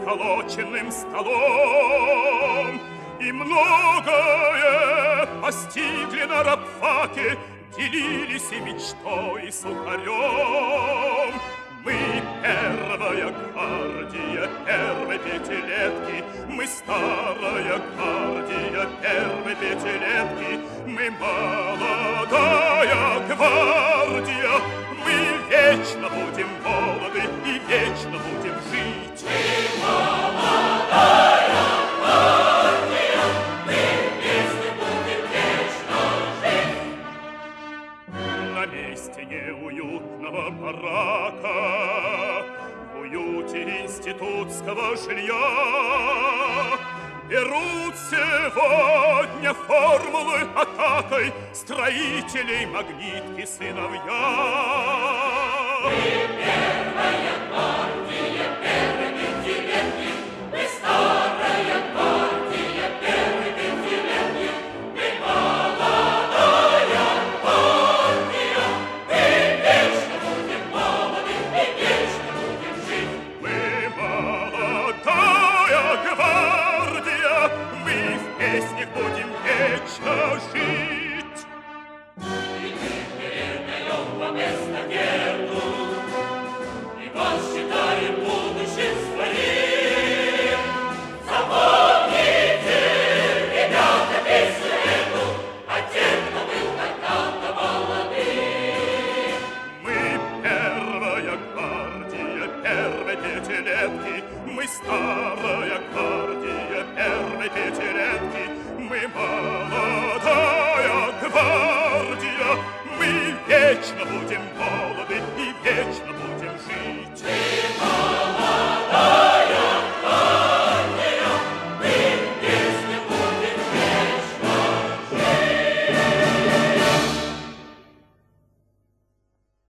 сколоченным столом. И многое постигли на рабфаке, делились и мечтой, и сухарем. Мы первая гвардия первой пятилетки, мы старая гвардия первой пятилетки, мы молодая гвардия, мы вечно будем молоды и вечно будем жить. Мы молодая гвардия, мы вместе будем вечно жить. На месте неуютного барака, в уюте институтского жилья берут сегодня формулы атакой строителей магнитки сыновья. Мы первая гвардия первой пятилетки, мы старая гвардия первой пятилетки, мы молодая гвардия, мы вечно будем молоды и вечно будем жить. Мы молодая гвардия, мы в песнях будем вечно жить.